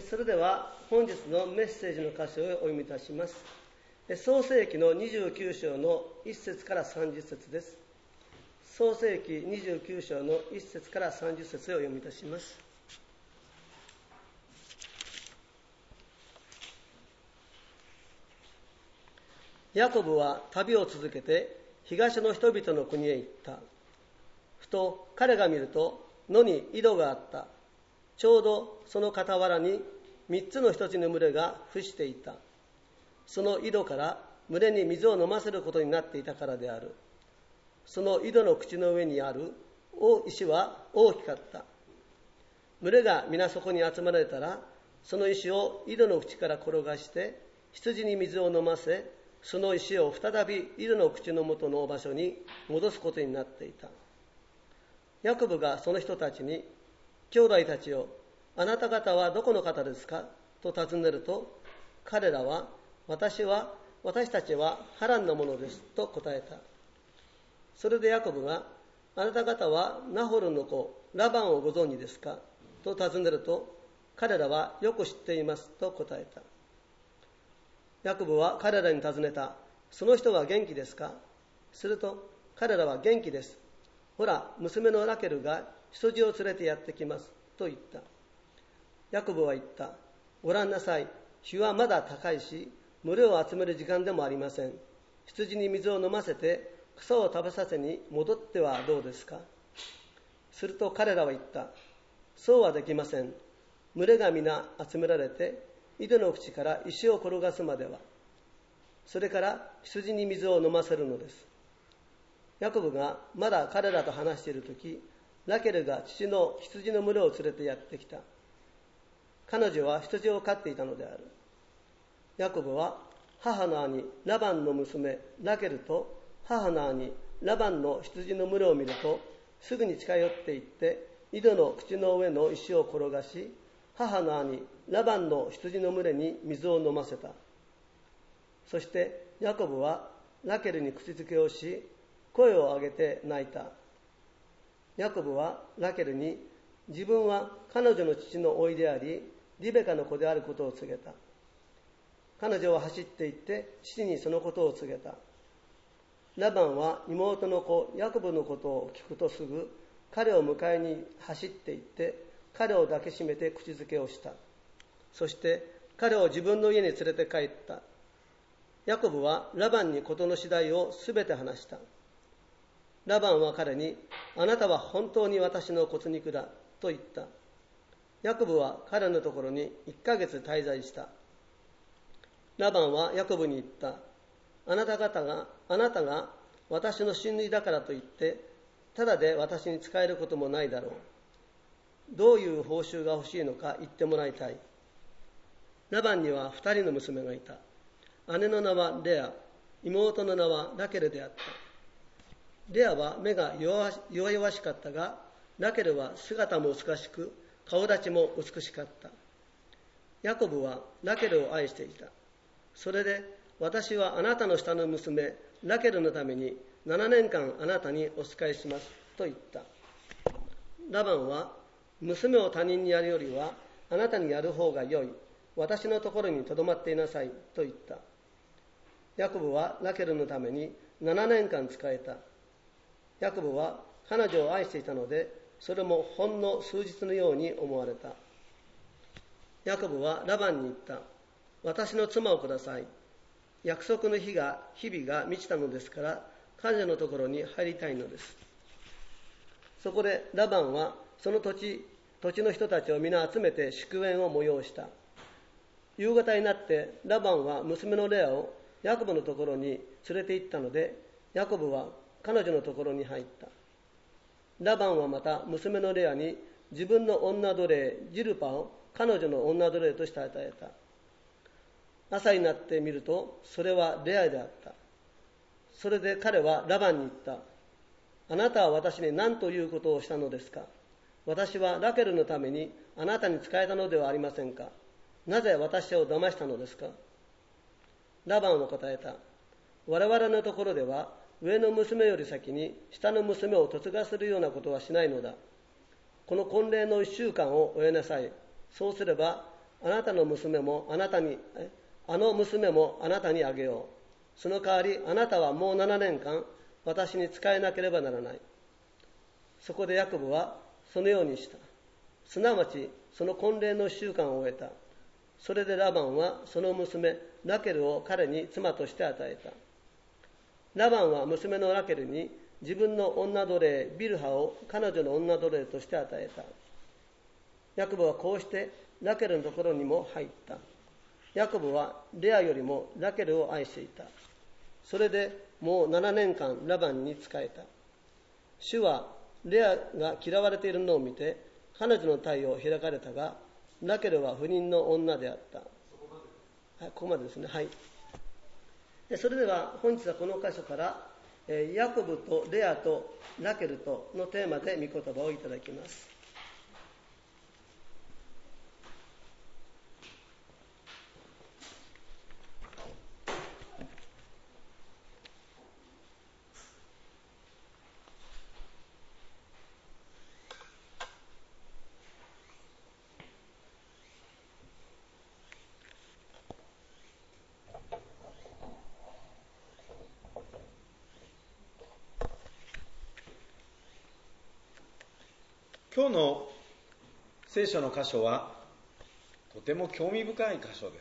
それでは本日のメッセージの箇所をお読みいたします。創世記の29章の1節から30節です。創世記29章の1節から30節をお読みいたします。ヤコブは旅を続けて東の人々の国へ行った。ふと彼が見ると野に井戸があった。ちょうどその傍らに3つの羊の群れが伏していた。その井戸から群れに水を飲ませることになっていたからである。その井戸の口の上にある石は大きかった。群れが皆そこに集まられたら、その石を井戸の口から転がして羊に水を飲ませ、その石を再び井戸の口の元の場所に戻すことになっていた。ヤコブがその人たちに、兄弟たちよ、あなた方はどこの方ですかと尋ねると、彼らは、私たちはハランのものですと答えた。それでヤコブが、あなた方はナホルの子ラバンをご存知ですかと尋ねると、彼らはよく知っていますと答えた。ヤコブは彼らに尋ねた。その人は元気ですか？すると彼らは元気です。ほら、娘のラケルが羊を連れてやってきますと言った。ヤコブは言った。ご覧なさい。日はまだ高いし、群れを集める時間でもありません。羊に水を飲ませて草を食べさせに戻ってはどうですか？すると彼らは言った。そうはできません。群れが皆集められて、井戸の口から石を転がすまでは、それから羊に水を飲ませるのです。ヤコブがまだ彼らと話しているとき、ラケルが父の羊の群れを連れてやってきた。彼女は羊を飼っていたのである。ヤコブは母の兄ラバンの娘ラケルと母の兄ラバンの羊の群れを見ると、すぐに近寄って行って井戸の口の上の石を転がし、母の兄ラバンの羊の群れに水を飲ませた。そしてヤコブはラケルに口づけをし、声を上げて泣いた。ヤコブはラケルに、自分は彼女の父の甥であり、リベカの子であることを告げた。彼女は走って行って父にそのことを告げた。ラバンは妹の子ヤコブのことを聞くとすぐ、彼を迎えに走って行って、彼を抱きしめて口づけをした。そして彼を自分の家に連れて帰った。ヤコブはラバンに事の次第をすべて話した。ラバンは彼に、あなたは本当に私の骨肉だと言った。ヤコブは彼のところに1ヶ月滞在した。ラバンはヤコブに言った。あなたが私の親類だからといって、ただで私に仕えることもないだろう。どういう報酬が欲しいのか言ってもらいたい。ラバンには2人の娘がいた。姉の名はレア、妹の名はラケルであった。レアは目が弱々しかったが、ラケルは姿も美しく、顔立ちも美しかった。ヤコブはラケルを愛していた。それで、私はあなたの下の娘、ラケルのために7年間あなたにお仕えしますと言った。ラバンは、娘を他人にやるよりは、あなたにやる方が良い。私のところにとどまっていなさいと言った。ヤコブはラケルのために7年間仕えた。ヤコブは彼女を愛していたので、それもほんの数日のように思われた。ヤコブはラバンに言った。私の妻をください。約束の日々が満ちたのですから、彼女のところに入りたいのです。そこでラバンはその土地の人たちを皆集めて祝宴を催した。夕方になってラバンは娘のレアをヤコブのところに連れて行ったので、ヤコブは彼女のところに入った。ラバンはまた娘のレアに自分の女奴隷ジルパを彼女の女奴隷として与えた。朝になってみると、それはレアであった。それで彼はラバンに言った。あなたは私に何ということをしたのですか？私はラケルのためにあなたに仕えたのではありませんか？なぜ私を騙したのですか？ラバンは答えた。我々のところでは上の娘より先に下の娘を嫁がせるようなことはしないのだ。この婚礼の1週間を終えなさい。そうすればあなたの娘もあなたにあの娘もあなたにあげよう。その代わりあなたはもう7年間私に仕えなければならない。そこでヤコブはそのようにした。すなわちその婚礼の1週間を終えた。それでラバンはその娘ラケルを彼に妻として与えた。ラバンは娘のラケルに自分の女奴隷ビルハを彼女の女奴隷として与えた。ヤコブはこうしてラケルのところにも入った。ヤコブはレアよりもラケルを愛していた。それでもう7年間ラバンに仕えた。主はレアが嫌われているのを見て彼女の体を開かれたが、ラケルは不妊の女であった。ここまでですね。はい。それでは本日はこの箇所からヤコブとレアとラケルとのテーマで御言葉をいただきます。 今日の聖書の箇所はとても興味深い箇所です。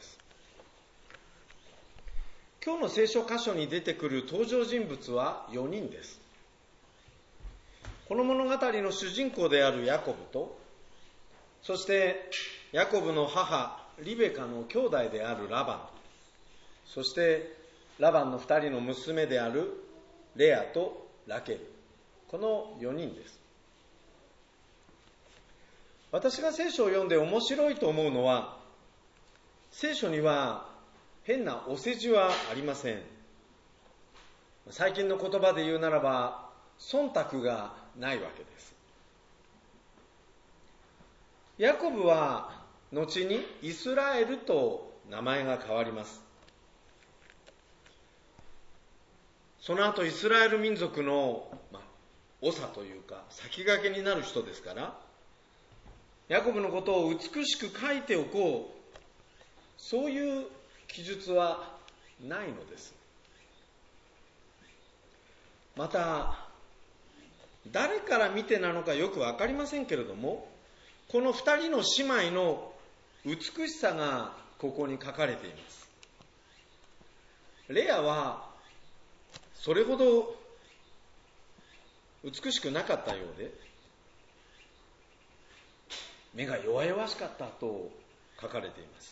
今日の聖書箇所に出てくる登場人物は4人です。この物語の主人公であるヤコブと、そしてヤコブの母リベカの兄弟であるラバン、そしてラバンの2人の娘であるレアとラケル、この4人です。私が聖書を読んで面白いと思うのは、聖書には変なお世辞はありません。最近の言葉で言うならば、忖度がないわけです。ヤコブは後にイスラエルと名前が変わります。その後イスラエル民族の長というか先駆けになる人ですから、ヤコブのことを美しく書いておこう、そういう記述はないのです。また誰から見てなのかよく分かりませんけれども、この2人の姉妹の美しさがここに書かれています。レアはそれほど美しくなかったようで、目が弱々しかったと書かれています。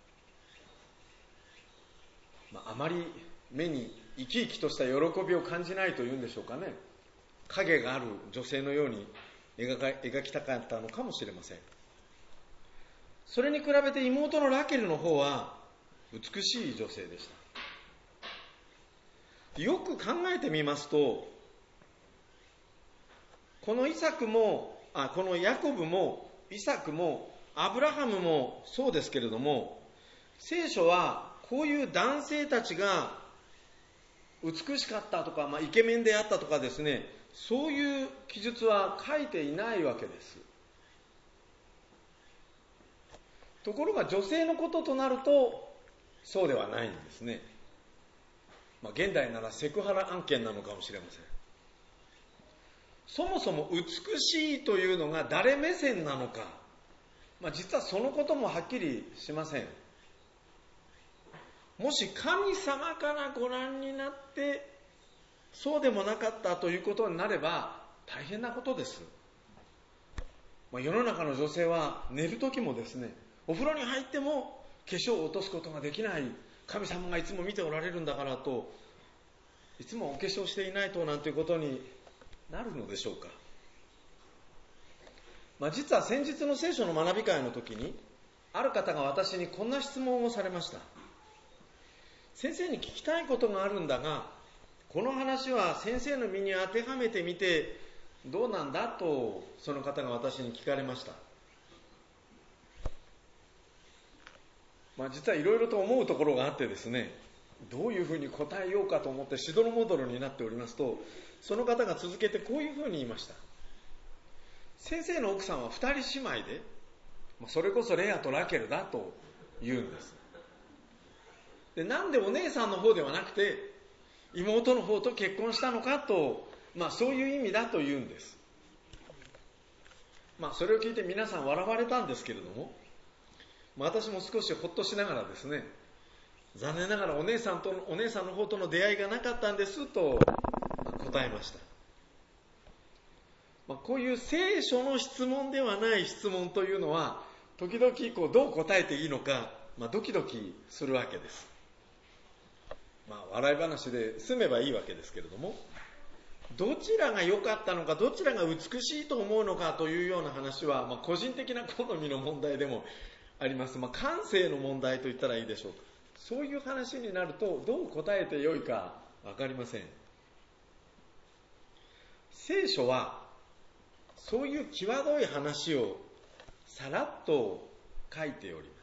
あまり目に生き生きとした喜びを感じないというんでしょうかね。影がある女性のように描きたかったのかもしれません。それに比べて妹のラケルの方は美しい女性でした。よく考えてみますと、このヤコブもイサクもアブラハムもそうですけれども、聖書はこういう男性たちが美しかったとか、イケメンであったとかですね、そういう記述は書いていないわけです。ところが女性のこととなるとそうではないんですね。現代ならセクハラ案件なのかもしれません。そもそも美しいというのが誰目線なのか、実はそのこともはっきりしません。もし神様からご覧になってそうでもなかったということになれば大変なことです。世の中の女性は寝る時もですね、お風呂に入っても化粧を落とすことができない、神様がいつも見ておられるんだからと、いつもお化粧していないとなんていうことになるのでしょうか。実は先日の聖書の学び会の時にある方が私にこんな質問をされました。先生に聞きたいことがあるんだが、この話は先生の身に当てはめてみてどうなんだとその方が私に聞かれました。実はいろいろと思うところがあってですね、どういうふうに答えようかと思ってしどろもどろになっておりますと、その方が続けてこういうふうに言いました。先生の奥さんは2人姉妹で、 それこそレアとラケルだと言うんです。で、なんでお姉さんの方ではなくて妹の方と結婚したのかと、そういう意味だと言うんです。それを聞いて皆さん笑われたんですけれども、私も少しほっとしながらですね、残念ながらお姉さんの方との出会いがなかったんですと答えました。こういう聖書の質問ではない質問というのは時々どう答えていいのか、ドキドキするわけです。笑い話で済めばいいわけですけれども、どちらが良かったのか、どちらが美しいと思うのかというような話は、個人的な好みの問題でもあります。感性の問題と言ったらいいでしょうか。そういう話になるとどう答えてよいか分かりません。聖書はそういう際どい話をさらっと書いております。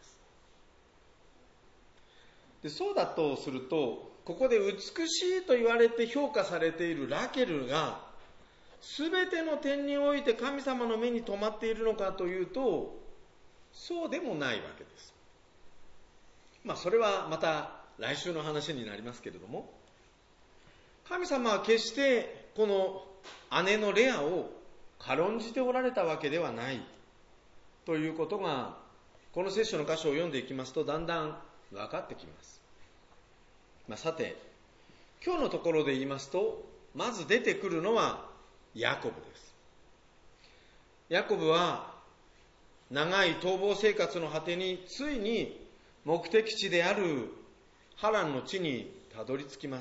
で、そうだとすると、ここで美しいと言われて評価されているラケルが全ての点において神様の目に留まっているのかというと、そうでもないわけです。それはまた来週の話になりますけれども、神様は決してこの姉のレアを軽んじておられたわけではないということが、この聖書の箇所を読んでいきますとだんだん分かってきます。さて、今日のところで言いますと、まず出てくるのはヤコブです。ヤコブは長い逃亡生活の果てについに目的地であるハランの地にたどり着きます。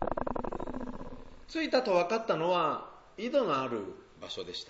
着いたと分かったのは井戸のある場所でした。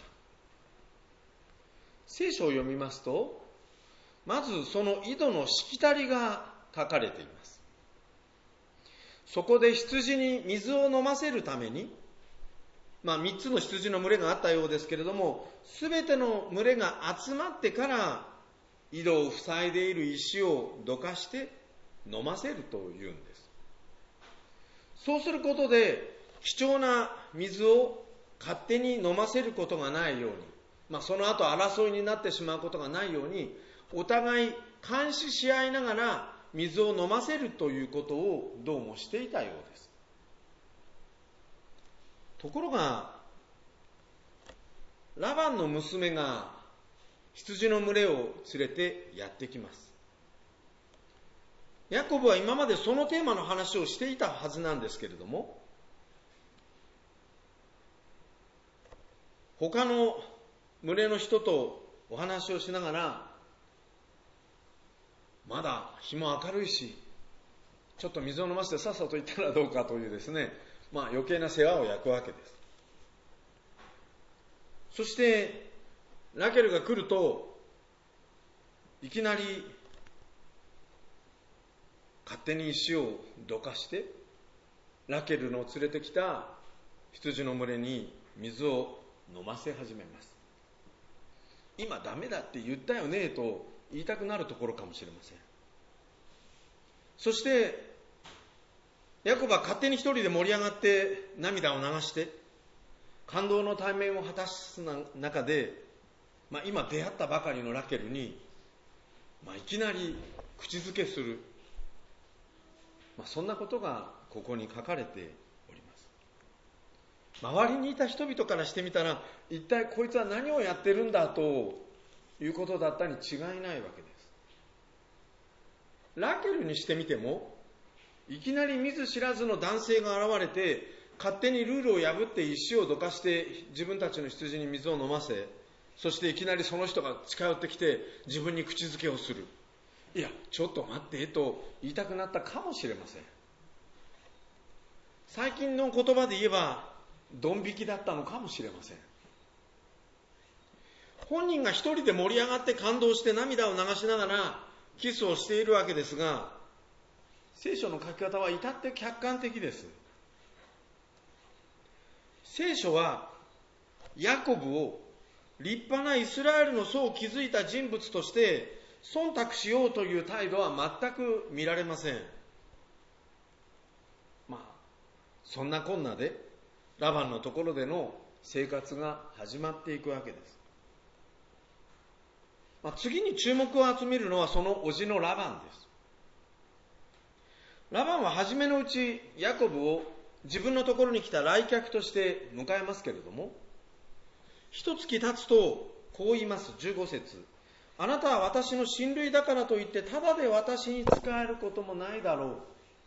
聖書を読みますと、まずその井戸のしきたりが書かれています。そこで羊に水を飲ませるために、3つの羊の群れがあったようですけれども、すべての群れが集まってから井戸を塞いでいる石をどかして飲ませるというんです。そうすることで貴重な水を勝手に飲ませることがないように、その後争いになってしまうことがないように、お互い監視し合いながら水を飲ませるということをどうもしていたようです。ところがラバンの娘が羊の群れを連れてやってきます。ヤコブは今までそのテーマの話をしていたはずなんですけれども、他の群れの人とお話をしながら、まだ日も明るいし、ちょっと水を飲ませてさっさと行ったらどうかというですね、余計な世話を焼くわけです。そしてラケルが来ると、いきなり勝手に石をどかしてラケルの連れてきた羊の群れに水を飲ませ始めます。今ダメだって言ったよねと言いたくなるところかもしれません。そしてヤコブは勝手に一人で盛り上がって涙を流して感動の対面を果たす中で、今出会ったばかりのラケルに、いきなり口づけする、そんなことがここに書かれております。周りにいた人々からしてみたら、一体こいつは何をやってるんだということだったに違いないわけです。ラケルにしてみても、いきなり見ず知らずの男性が現れて、勝手にルールを破って石をどかして自分たちの羊に水を飲ませ、そしていきなりその人が近寄ってきて自分に口づけをする。いや、ちょっと待ってと言いたくなったかもしれません。最近の言葉で言えばドン引きだったのかもしれません。本人が一人で盛り上がって感動して涙を流しながらキスをしているわけですが、聖書の書き方は至って客観的です。聖書はヤコブを立派なイスラエルの祖を築いた人物として忖度しようという態度は全く見られません。そんなこんなでラバンのところでの生活が始まっていくわけです。 次に注目を集めるのはその叔父のラバンです。ラバンは初めのうちヤコブを自分のところに来た来客として迎えますけれども、一月経つとこう言います。15節、あなたは私の親類だからといってただで私に仕えることもないだろう。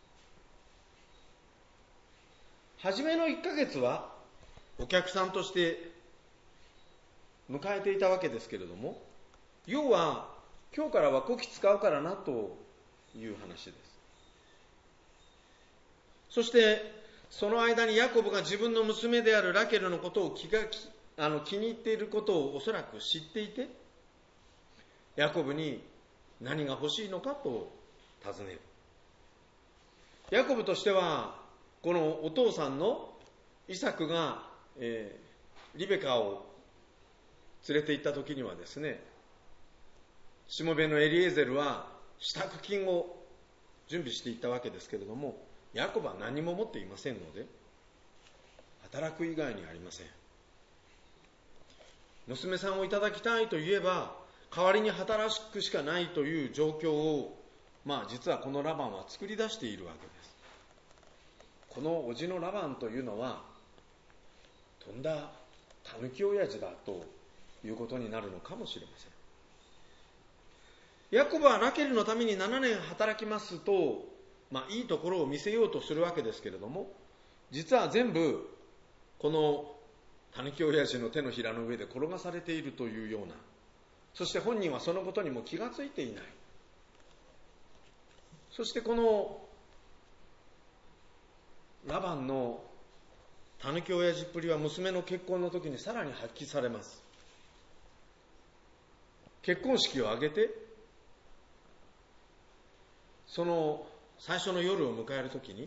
初めの1ヶ月はお客さんとして迎えていたわけですけれども、要は今日からはこき使うからなという話です。そしてその間にヤコブが自分の娘であるラケルのことを気に入っていることをおそらく知っていて、ヤコブに何が欲しいのかと尋ねる。ヤコブとしてはこのお父さんのイサクが、リベカを連れて行った時にはですね、しもべのエリエゼルは支度金を準備していったわけですけれども、ヤコブは何も持っていませんので働く以外にありません。娘さんをいただきたいと言えば代わりに働くしかないという状況を、実はこのラバンは作り出しているわけです。この叔父のラバンというのはとんだたぬき親父だということになるのかもしれません。ヤコブはラケルのために7年働きますと、いいところを見せようとするわけですけれども、実は全部このたぬき親父の手のひらの上で転がされているというような、そして本人はそのことにも気がついていない。そしてこのラバンのたぬき親父っぷりは娘の結婚の時にさらに発揮されます。結婚式を挙げて、その最初の夜を迎えるときに、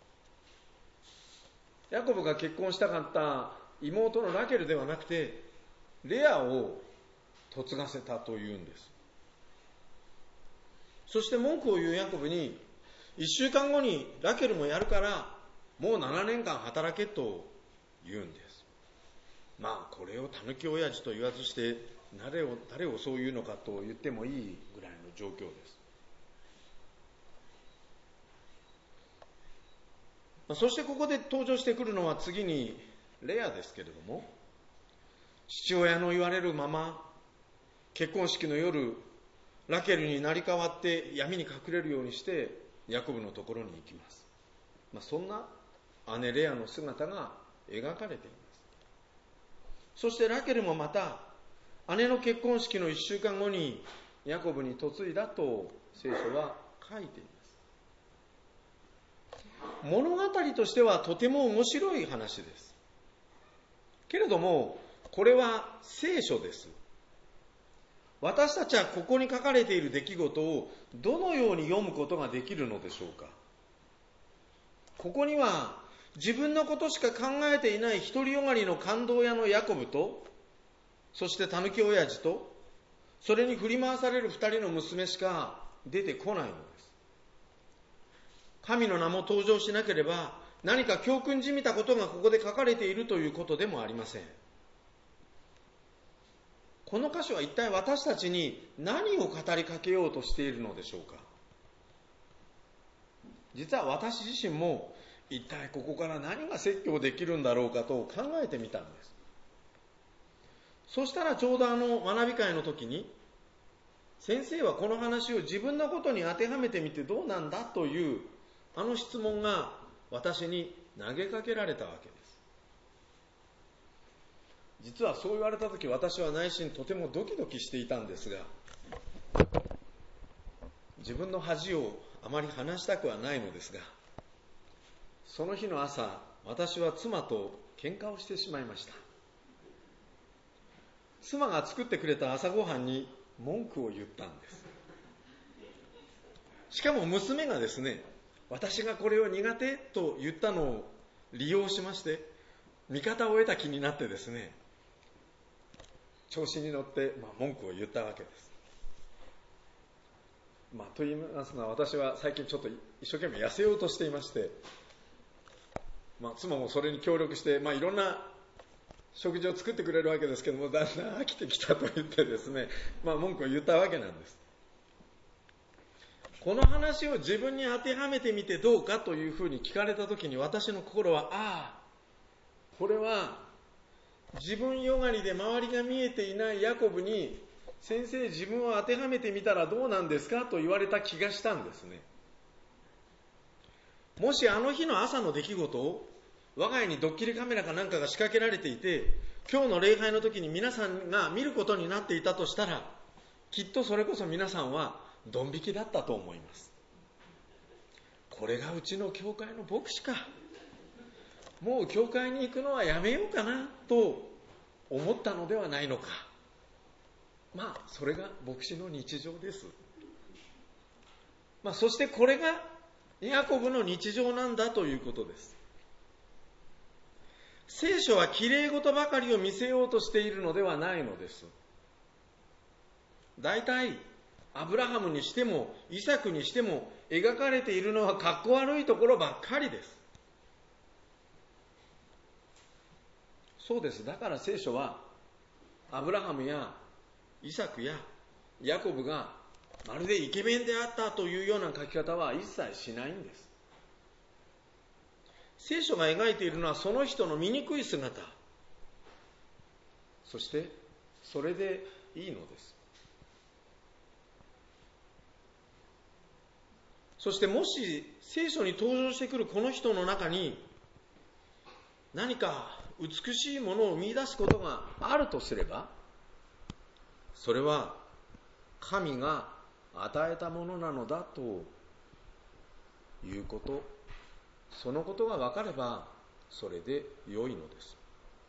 ヤコブが結婚したかった妹のラケルではなくてレアを嫁がせたというんです。そして文句を言うヤコブに、1週間後にラケルもやるからもう7年間働けと言うんです。これをたぬき親父と言わずして誰をそう言うのかと言ってもいいぐらいの状況です。そしてここで登場してくるのは次にレアですけれども、父親の言われるまま結婚式の夜ラケルに成り代わって闇に隠れるようにしてヤコブのところに行きます。そんな姉レアの姿が描かれています。そしてラケルもまた姉の結婚式の1週間後にヤコブに嫁いだと聖書は書いています。物語としてはとても面白い話です。けれどもこれは聖書です。私たちはここに書かれている出来事をどのように読むことができるのでしょうか。ここには自分のことしか考えていない独りよがりの勘当屋のヤコブと、そしてたぬき親父と、それに振り回される2人の娘しか出てこないのです。神の名も登場しなければ何か教訓じみたことがここで書かれているということでもありません。この箇所は一体私たちに何を語りかけようとしているのでしょうか。実は私自身も一体ここから何が説教できるんだろうかと考えてみたんです。そしたらちょうど学び会の時に、先生はこの話を自分のことに当てはめてみてどうなんだという質問が私に投げかけられたわけです。実はそう言われた時、私は内心とてもドキドキしていたんですが、自分の恥をあまり話したくはないのですが、その日の朝、私は妻と喧嘩をしてしまいました。妻が作ってくれた朝ごはんに文句を言ったんです。しかも娘がですね、私がこれを苦手と言ったのを利用しまして、味方を得た気になってですね、調子に乗って文句を言ったわけです。と言いますのは、私は最近ちょっと一生懸命痩せようとしていまして、妻もそれに協力して、いろんな食事を作ってくれるわけですけども、だんだん飽きてきたと言ってですね、文句を言ったわけなんです。この話を自分に当てはめてみてどうかというふうに聞かれたときに、私の心は、これは自分よがりで周りが見えていないヤコブに、先生自分を当てはめてみたらどうなんですかと言われた気がしたんですね。もしあの日の朝の出来事を我が家にドッキリカメラかなんかが仕掛けられていて、今日の礼拝の時に皆さんが見ることになっていたとしたら、きっとそれこそ皆さんはドン引きだったと思います。これがうちの教会の牧師か、もう教会に行くのはやめようかなと思ったのではないのか。それが牧師の日常です。そしてこれがヤコブの日常なんだということです。聖書はきれい事ばかりを見せようとしているのではないのです。大体アブラハムにしてもイサクにしても描かれているのはかっこ悪いところばっかりです。そうです。だから聖書はアブラハムやイサクやヤコブがまるでイケメンであったというような書き方は一切しないんです。聖書が描いているのはその人の醜い姿、そしてそれでいいのです。そしてもし聖書に登場してくるこの人の中に何か美しいものを見出すことがあるとすれば、それは神が与えたものなのだということ、そのことが分かればそれで良いのです。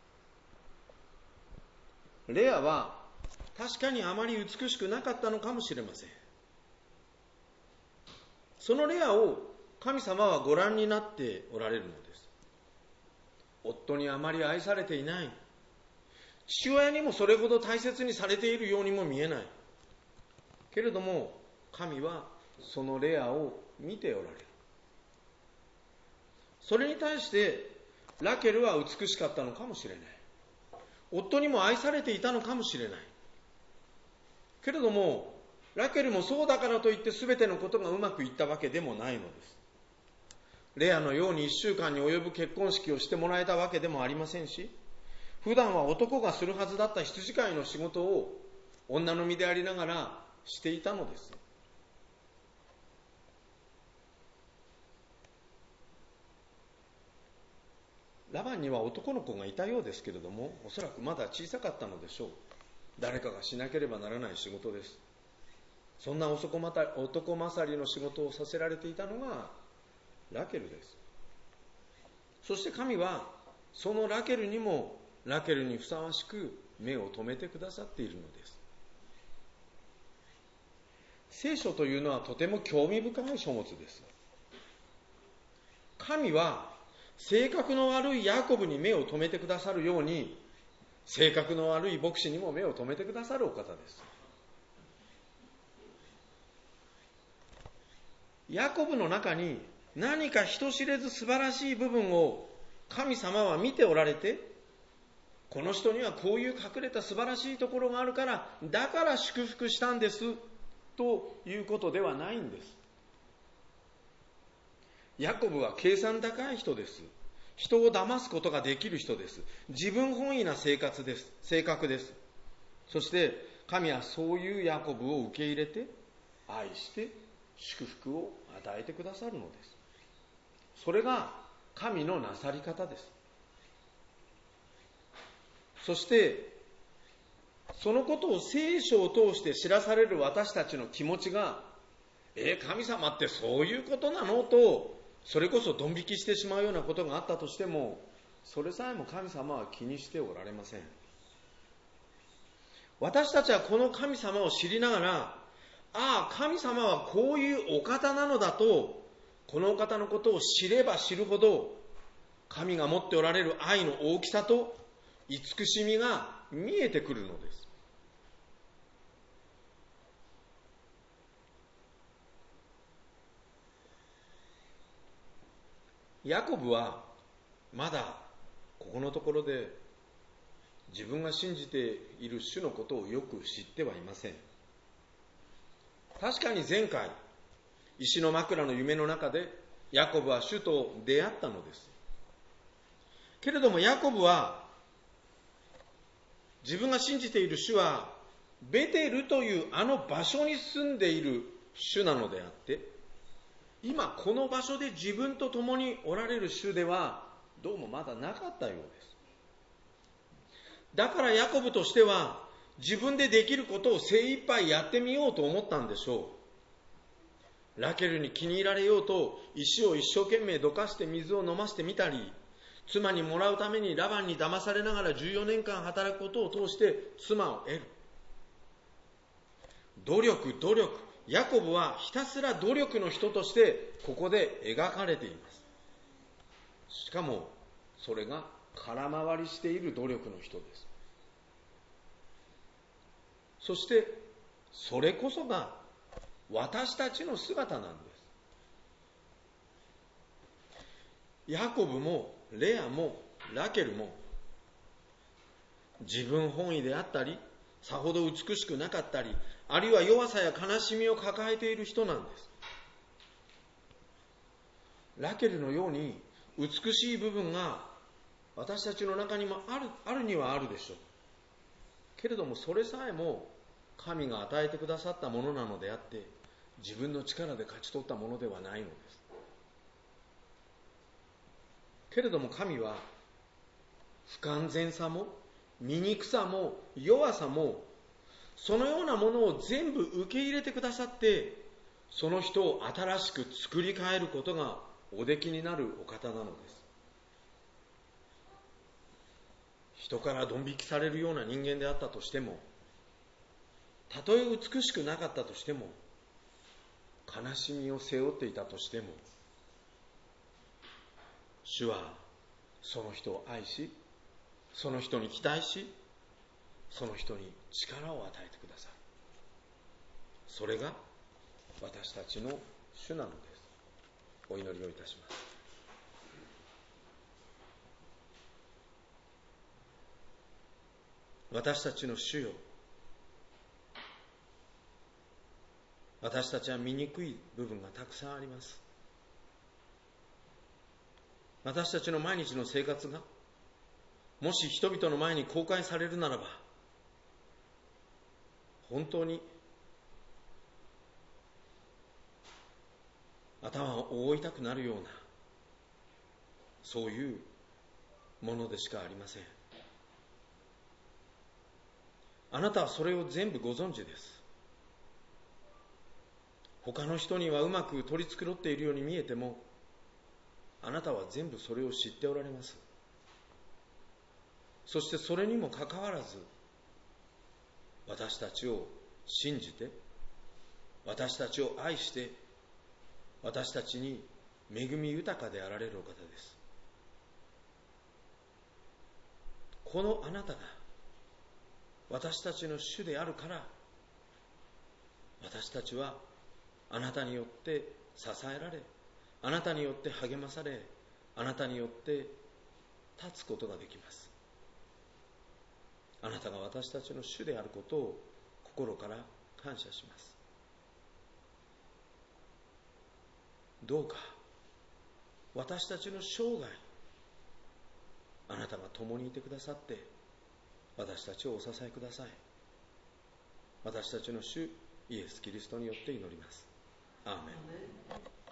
レアは確かにあまり美しくなかったのかもしれません。そのレアを神様はご覧になっておられるのです。夫にあまり愛されていない、父親にもそれほど大切にされているようにも見えないけれども、神はそのレアを見ておられる。それに対してラケルは美しかったのかもしれない、夫にも愛されていたのかもしれないけれども、ラケルもそうだからといって全てのことがうまくいったわけでもないのです。レアのように1週間に及ぶ結婚式をしてもらえたわけでもありませんし、普段は男がするはずだった羊飼いの仕事を女の身でありながらしていたのです。ラバンには男の子がいたようですけれども、おそらくまだ小さかったのでしょう。誰かがしなければならない仕事です。そんな男勝りの仕事をさせられていたのがラケルです。そして神はそのラケルにもラケルにふさわしく目を留めてくださっているのです。聖書というのはとても興味深い書物です。神は性格の悪いヤコブに目を留めてくださるように、性格の悪い牧師にも目を留めてくださるお方です。ヤコブの中に何か人知れず素晴らしい部分を神様は見ておられて、この人にはこういう隠れた素晴らしいところがあるから、だから祝福したんですということではないんです。ヤコブは計算高い人です。人を騙すことができる人です。自分本位な性格です。そして神はそういうヤコブを受け入れて、愛して祝福を与えてくださるのです。それが神のなさり方です。そしてそのことを聖書を通して知らされる私たちの気持ちが、神様ってそういうことなのと、それこそドン引きしてしまうようなことがあったとしても、それさえも神様は気にしておられません。私たちはこの神様を知りながら、神様はこういうお方なのだと、このお方のことを知れば知るほど、神が持っておられる愛の大きさと慈しみが見えてくるのです。ヤコブはまだここのところで自分が信じている主のことをよく知ってはいません。確かに前回、石の枕の夢の中でヤコブは主と出会ったのです。けれどもヤコブは自分が信じている主はベテルというあの場所に住んでいる主なのであって、今この場所で自分と共におられる主ではどうもまだなかったようです。だからヤコブとしては自分でできることを精一杯やってみようと思ったんでしょう。ラケルに気に入られようと石を一生懸命どかして水を飲ませてみたり、妻にもらうためにラバンに騙されながら14年間働くことを通して妻を得る。努力。ヤコブはひたすら努力の人としてここで描かれています。しかもそれが空回りしている努力の人です。そしてそれこそが私たちの姿なんです。ヤコブもレアもラケルも自分本位であったり、さほど美しくなかったり、あるいは弱さや悲しみを抱えている人なんです。ラケルのように美しい部分が私たちの中にもあるにはあるでしょう。けれどもそれさえも神が与えてくださったものなのであって、自分の力で勝ち取ったものではないのです。けれども神は不完全さも醜さも弱さもそのようなものを全部受け入れてくださって、その人を新しく作り変えることがおできになるお方なのです。人からドン引きされるような人間であったとしても、たとえ美しくなかったとしても、悲しみを背負っていたとしても、主はその人を愛し、その人に期待し、その人に力を与えてくださる。それが私たちの主なのです。お祈りをいたします。私たちの主よ、私たちは醜い部分がたくさんあります。私たちの毎日の生活がもし人々の前に公開されるならば、本当に頭を覆いたくなるような、そういうものでしかありません。あなたはそれを全部ご存知です。他の人にはうまく取り繕っているように見えても、あなたは全部それを知っておられます。そしてそれにもかかわらず、私たちを信じて、私たちを愛して、私たちに恵み豊かであられるお方です。このあなたが私たちの主であるから、私たちはあなたによって支えられ、あなたによって励まされ、あなたによって立つことができます。あなたが私たちの主であることを心から感謝します。どうか私たちの生涯、あなたが共にいてくださって、私たちをお支えください。私たちの主イエス・キリストによって祈ります。アーメン。